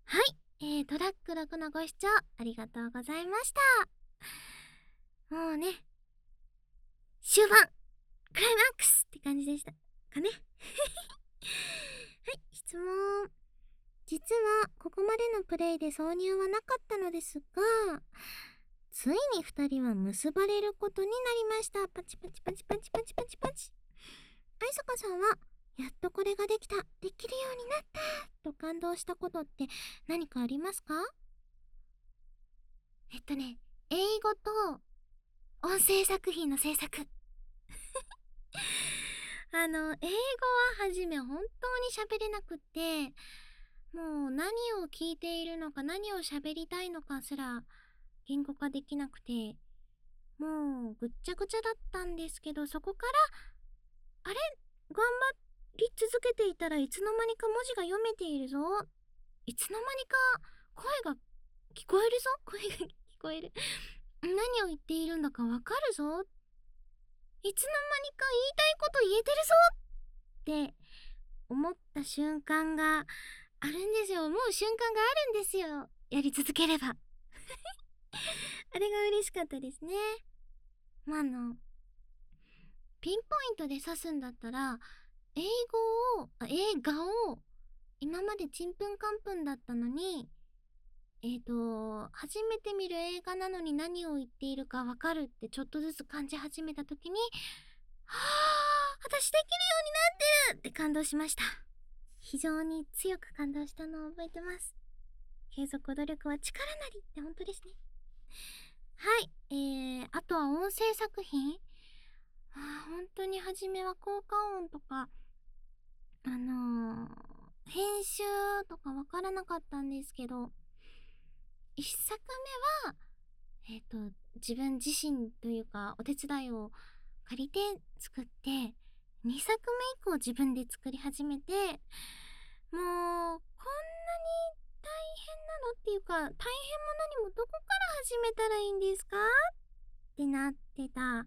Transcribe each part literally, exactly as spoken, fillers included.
はい、えー、トラックろくのご視聴ありがとうございました。もうね、終盤クライマックスって感じでしたかね。はい、質問。実はここまでのプレイで挿入はなかったのですが、ついにふたりは結ばれることになりました。パチパチパチパチパチパチパチ。愛坂さんはやっとこれができた、できるようになったと感動したことって何かありますか？えっとね、英語と音声作品の制作。あの、英語ははじめ本当に喋れなくって、もう何を聞いているのか何を喋りたいのかすら言語化できなくて、もうぐっちゃぐちゃだったんですけど、そこからあれ頑張り続けていたらいつの間にか文字が読めているぞ、いつの間にか声が聞こえるぞ、声が聞こえる何を言っているんだかわかるぞ、いつの間にか言いたいこと言えてるぞって思った瞬間があるんですよ。思う瞬間があるんですよ、やり続ければあれが嬉しかったですね。まあ、あのピンポイントで指すんだったら、英語をあ映画を今までちんぷんかんぷんだったのに、えーと初めて見る映画なのに何を言っているかわかるってちょっとずつ感じ始めた時に、はあ、私できるようになってるって感動しました。非常に強く感動したのを覚えてます。継続努力は力なりって本当ですね。はい、えー、あとは音声作品。あー本当に初めは効果音とかあのー、編集とかわからなかったんですけど、いっさくめはえっ、と自分自身というかお手伝いを借りて作って、にさくめ以降自分で作り始めて、もうこんなに大変なのっていうか、大変も何もどこから始めたらいいんですかってなってた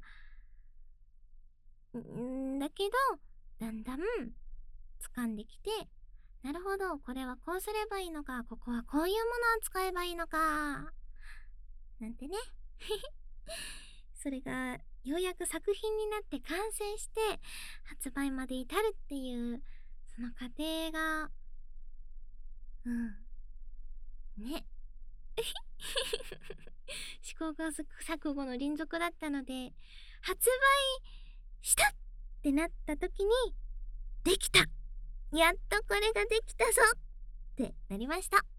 んだけど、だんだん掴んできて、なるほど、これはこうすればいいのか、ここはこういうものを使えばいいのかなんてねそれがようやく作品になって完成して発売まで至るっていうその過程が、うんね試行錯誤の連続だったので、発売したってなった時にできた、やっとこれができたぞってなりました。はい、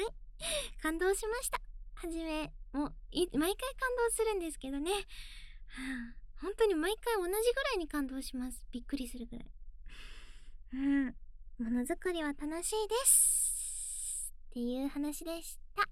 感動しました。はじめもう毎回感動するんですけどね、はあ、本当に毎回同じぐらいに感動します。びっくりするぐらい。うん、ものづくりは楽しいですっていう話でしたはい、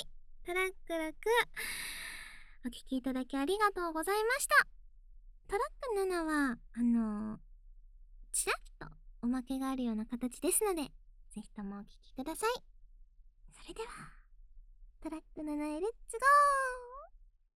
トラックろくお聞きいただきありがとうございました。トラックななはあのー、ちらっとおまけがあるような形ですので、ぜひともお聞きください。それではトラックななへレッツゴー。